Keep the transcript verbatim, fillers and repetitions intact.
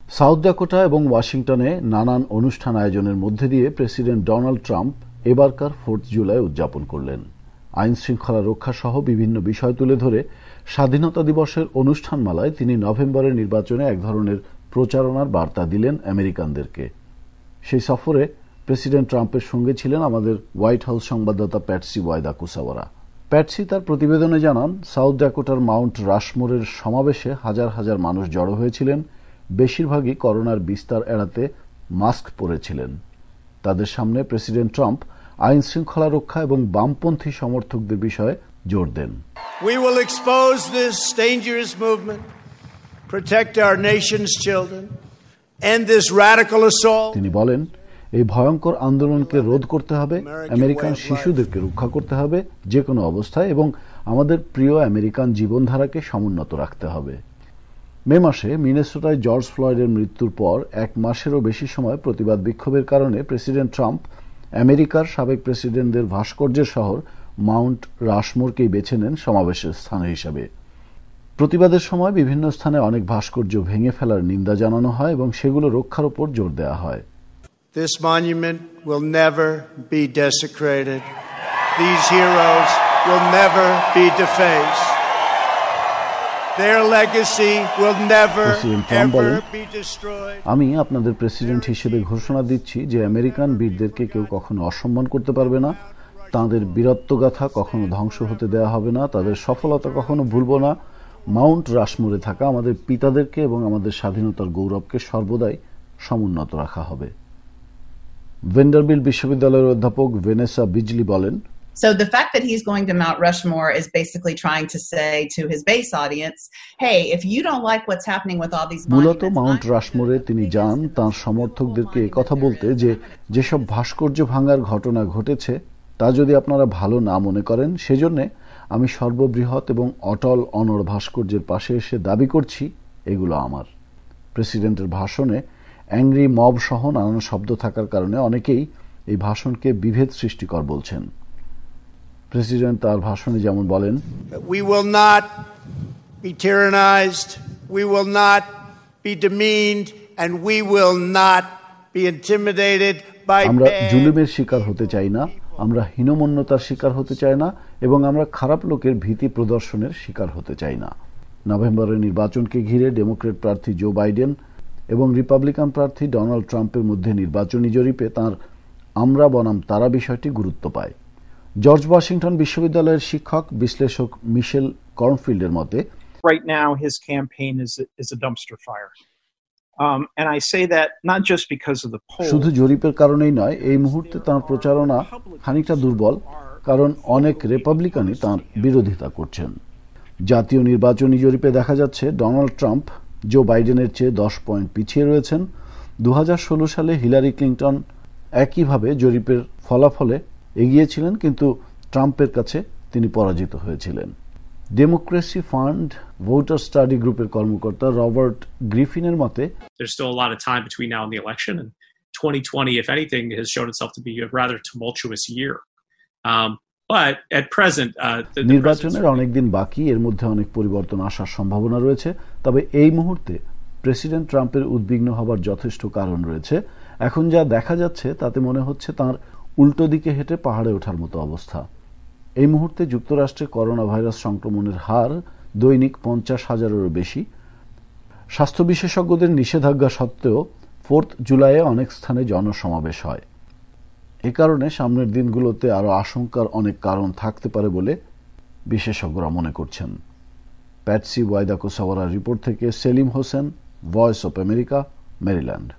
South Dakota এবং ওয়াশিংটনে নানান অনুষ্ঠান আয়োজনের মধ্যে দিয়ে প্রেসিডেন্ট ডোনাল্ড ট্রাম্প এবারকার ফোর্থ জুলাই উদযাপন করলেন। আইন শৃঙ্খলা রক্ষা সহ বিভিন্ন বিষয় তুলে ধরে স্বাধীনতা দিবসের অনুষ্ঠানমালায় তিনি নভেম্বরের নির্বাচনে এক ধরনের প্রচারণার বার্তা দিলেন আমেরিকানদেরকে। সেই সফরে প্রেসিডেন্ট ট্রাম্পের সঙ্গে ছিলেন আমাদের হোয়াইট হাউস সংবাদদাতা প্যাটসি ওয়াইদাকুসাওয়ারা। প্যাটসি তার প্রতিবেদনে জানান, সাউথ ডাকোটার মাউন্ট রাশমোরের সমাবেশে হাজার হাজার মানুষ জড়ো হয়েছিলেন। বেশিরভাগই করোনার বিস্তার এড়াতে মাস্ক পরেছিলেন। তাদের সামনে প্রেসিডেন্ট ট্রাম্প আইন শৃঙ্খলা রক্ষা এবং বামপন্থী সমর্থকদের বিষয়ে জোর দেন। We will expose this dangerous movement, protect our nation's children, end this radical assault. তিনি বলেন, এই ভয়ঙ্কর আন্দোলনকে রোধ করতে হবে, আমেরিকান শিশুদেরকে রক্ষা করতে হবে যে কোনো অবস্থায়, এবং আমাদের প্রিয় আমেরিকান জীবনধারাকে সমুন্নত রাখতে হবে। মে মাসে মিনেসোটায় জর্জ ফ্লয়েডের মৃত্যুর পর এক মাসেরও বেশি সময় প্রতিবাদ বিক্ষোভের কারণে প্রেসিডেন্ট ট্রাম্প আমেরিকার সাবেক প্রেসিডেন্টদের ভাস্কর্যের শহর মাউন্ট রাশমোরকেই বেছে নেন সমাবেশের স্থান হিসাবে। প্রতিবাদের সময় বিভিন্ন স্থানে অনেক ভাস্কর্য ভেঙে ফেলার নিন্দা জানানো হয় এবং সেগুলো রক্ষার উপর জোর দেওয়া হয়। This monument will never be desecrated. These heroes will never be defaced. Their legacy will never ever be destroyed. আমি আপনাদের প্রেসিডেন্ট হিসেবে ঘোষণা দিচ্ছি যে আমেরিকান বীরদেরকে কেউ কখনো অসম্মান করতে পারবে না। তাদের বীরত্বগাথা কখনো ধ্বংস হতে দেওয়া হবে না, তাদের সফলতা কখনো ভুলব না। মাউন্ট রাশমোরে থাকা আমাদের পিতাদেরকে এবং আমাদের স্বাধীনতার গৌরবকে সর্বদাই সমুন্নত রাখা হবে। ভেন্ডারবিল্ট বিশ্ববিদ্যালয়ের অধ্যাপক ভেনেসা বিজলি বলেন, So the fact that he's going to Mount Rushmore is basically trying to say to his base audience, hey, if you don't like what's happening with all these মূলত মাউন্ট রাশমোরে তিনি যান তাঁর সমর্থকদেরকে কথা বলতে যে যেসব ভাস্কর্য ভাঙার ঘটনা ঘটেছে তা যদি আপনারা ভালো না মনে করেন, সেজন্য আমি সর্ববৃহৎ এবং অটল অনড় ভাস্কর্যের পাশে এসে দাবি করছি এগুলো আমার। প্রেসিডেন্টের ভাষণে অ্যাংরি মব সহ নানান শব্দ থাকার কারণে অনেকেই এই ভাষণকে বিভেদ সৃষ্টিকর বলছেন। প্রেসিডেন্ট তার ভাষণে যেমন বলেন, We will not be tyrannized, we will not be demeaned, and we will not be intimidated by bad. আমরা জুলুমের শিকার হতে চাই না, আমরা হীনমন্যতার শিকার হতে চাই না, এবং আমরা খারাপ লোকের ভীতি প্রদর্শনের শিকার হতে চাই না। নভেম্বরের নির্বাচনকে ঘিরে ডেমোক্রেট প্রার্থী জো বাইডেন এবং রিপাবলিকান প্রার্থী ডোনাল্ড ট্রাম্পের মধ্যে নির্বাচনী জরিপে তাঁর আমরা বনাম তারা বিষয়টি গুরুত্ব পায়। জর্জ ওয়াশিংটন বিশ্ববিদ্যালয়ের শিক্ষক বিশ্লেষক মিশেল কর্নফিল্ডের মতে, Right now his campaign is a, is a dumpster fire. Um, and I say that not just because of the polls. শুধু জরিপের কারণেই নয়, এই মুহূর্তে তাঁর প্রচারণা খানিকটা দুর্বল, কারণ অনেক রিপাবলিকানই তাঁর বিরোধিতা করছেন। জাতীয় নির্বাচনী জরিপে দেখা যাচ্ছে ডোনাল্ড ট্রাম্প জো বাইডেনের চেয়ে দশ পয়েন্ট পিছিয়ে রয়েছেন। দু হাজার ষোলো সালে হিলারি ক্লিন্টন একইভাবে জরিপের ফলাফলে এগিয়েছিলেন, কিন্তু ট্রাম্পের কাছে তিনি পরাজিত হয়েছিলেন। ডেমোক্রেসি ফান্ড ভোটার স্টাডি গ্রুপের কর্মকর্তা রবার্ট গ্রিফিনের মতে, There's still a lot of time between now and the election, and twenty twenty, if anything, has shown itself to be a rather tumultuous year. Um, but at present, uh, the, the নির্বাচনের অনেক দিন বাকি, এর মধ্যে অনেক পরিবর্তন আসার সম্ভাবনা রয়েছে। তবে এই মুহূর্তে প্রেসিডেন্ট ট্রাম্পের উদ্বিগ্ন হবার যথেষ্ট কারণ রয়েছে। এখন যা দেখা যাচ্ছে তাতে মনে হচ্ছে তাঁর উল্টো দিকে হেঁটে পাহাড়ে ওঠার মতো অবস্থা। এই মুহূর্তে যুক্তরাষ্ট্রে করোনা ভাইরাস সংক্রমণের হার দৈনিক পঞ্চাশ হাজারেরও বেশি। স্বাস্থ্য বিশেষজ্ঞদের নিষেধাজ্ঞা সত্ত্বেও ফোর্থ জুলাইয়ে অনেক স্থানে জনসমাবেশ হয়। এ কারণে সামনের দিনগুলোতে আরও আশঙ্কার অনেক কারণ থাকতে পারে বলে বিশেষজ্ঞরা মনে করছেন। প্যাটসি ওয়াইদাকুসাওয়ারার রিপোর্ট থেকে Salim Hossain, Voice of America, Maryland.